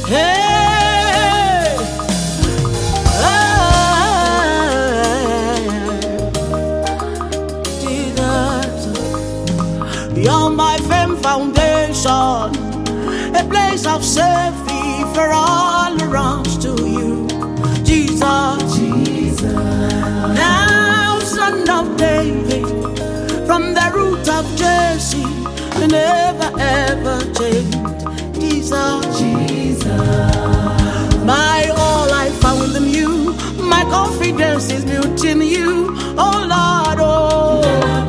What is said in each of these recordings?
Hey, Jesus, you're my firm foundation, a place of safety for all around to you, Jesus. Now, Son of David, from the root of Jesse, you never ever change, Jesus. My all I found in you, my confidence is built in you, oh Lord, oh.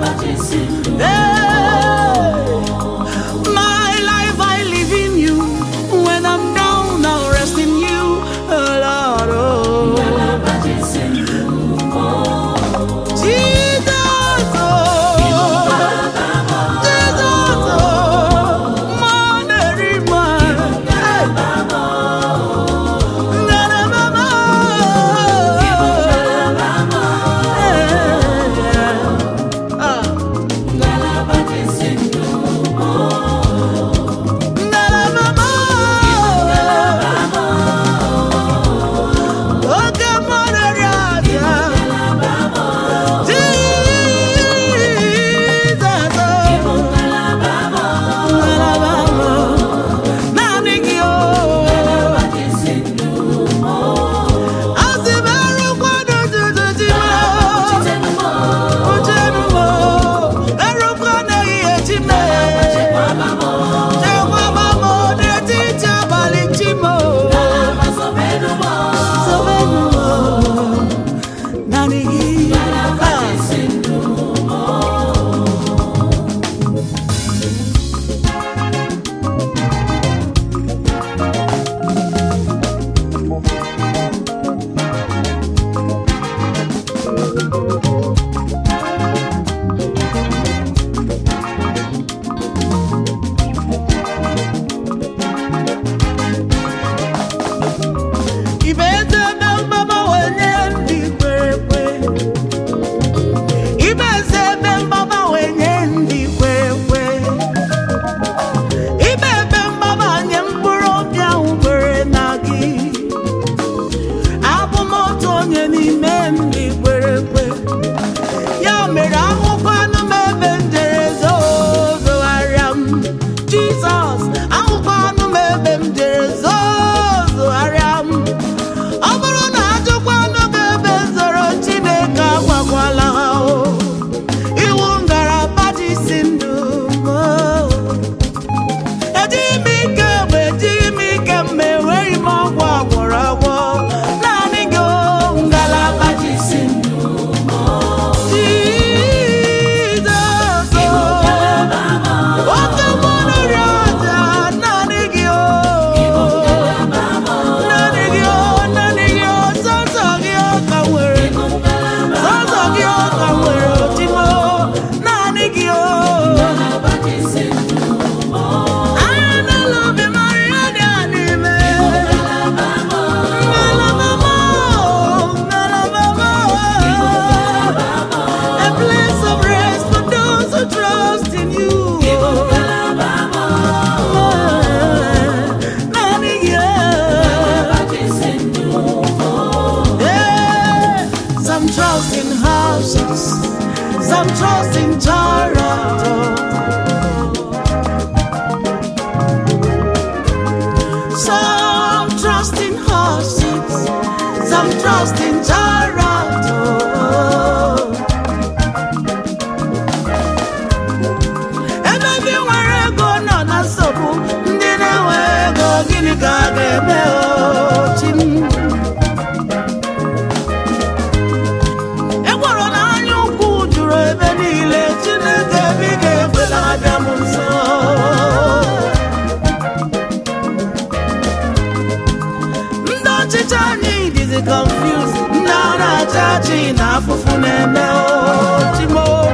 Hey, my life I live in you, when I'm down I'll rest in you, oh Lord, oh. Jesus, oh. Jesus, oh. Manerima, hey. Ngarabama, hey. Ah. Some trust in Toronto, some trust in horses, some trust in Toronto. And everywhere I go, no, not so good. Dinner where I go, Guinea Gaga, confused, now not judging, now for fun and